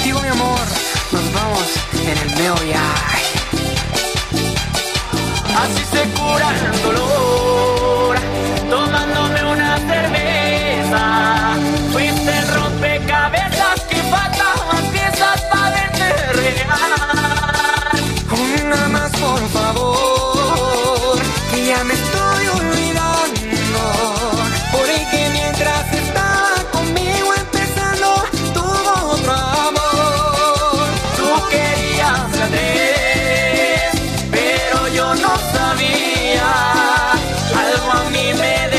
contigo, mi amor, nos vamos en el meo viaje. Así se cura el dolor, tomándome una cerveza. Fuiste